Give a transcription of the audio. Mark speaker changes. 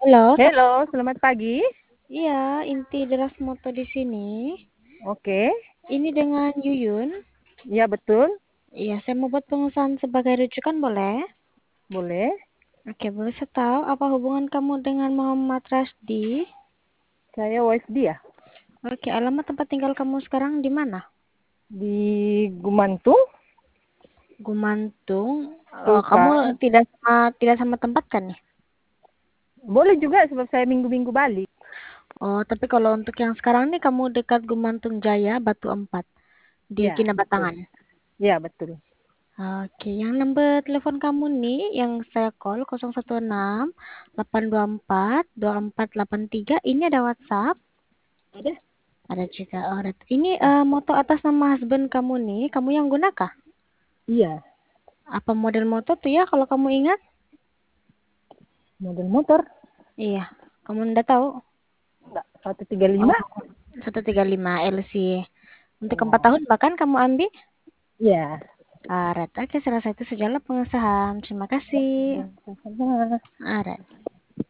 Speaker 1: Halo,
Speaker 2: Halo, selamat pagi.
Speaker 1: iya, inti deras moto di sini.
Speaker 2: Oke,
Speaker 1: Ini dengan Yuyun.
Speaker 2: ya betul,
Speaker 1: Iya, saya mau buat pengusahaan sebagai rujukan, boleh?
Speaker 2: boleh.
Speaker 1: Oke, boleh saya tahu apa hubungan kamu dengan Muhammad Rasdi?
Speaker 2: Saya WSD ya,
Speaker 1: Oke, alamat tempat tinggal kamu sekarang di mana?
Speaker 2: di Gumantung,
Speaker 1: Gumantung. Kamu
Speaker 2: Sultan.
Speaker 1: tidak sama tempat kan nih?
Speaker 2: Boleh juga sebab saya minggu-minggu balik.
Speaker 1: Oh, tapi kalau untuk yang sekarang nih kamu dekat Gumantung Jaya, Batu 4 di
Speaker 2: Ya, betul.
Speaker 1: Kinabatangan.
Speaker 2: Ya, betul.
Speaker 1: Oke, yang nomor telepon kamu nih yang saya call 016 824 2483 ini ada WhatsApp?
Speaker 2: Ada?
Speaker 1: Ada juga. Oh, ini moto atas nama husband kamu nih, kamu yang gunakan?
Speaker 2: Iya,
Speaker 1: Apa model moto tuh ya kalau kamu ingat?
Speaker 2: model motor.
Speaker 1: Iya, kamu ndak tahu?
Speaker 2: Enggak, 135.
Speaker 1: Oh, 135 LC. Untuk 4
Speaker 2: Ya,
Speaker 1: tahun bahkan kamu ambil?
Speaker 2: ya.
Speaker 1: Oke, saya rasa itu sajalah pengesahan. Terima kasih.
Speaker 2: Ya, sama-sama.
Speaker 1: Alright.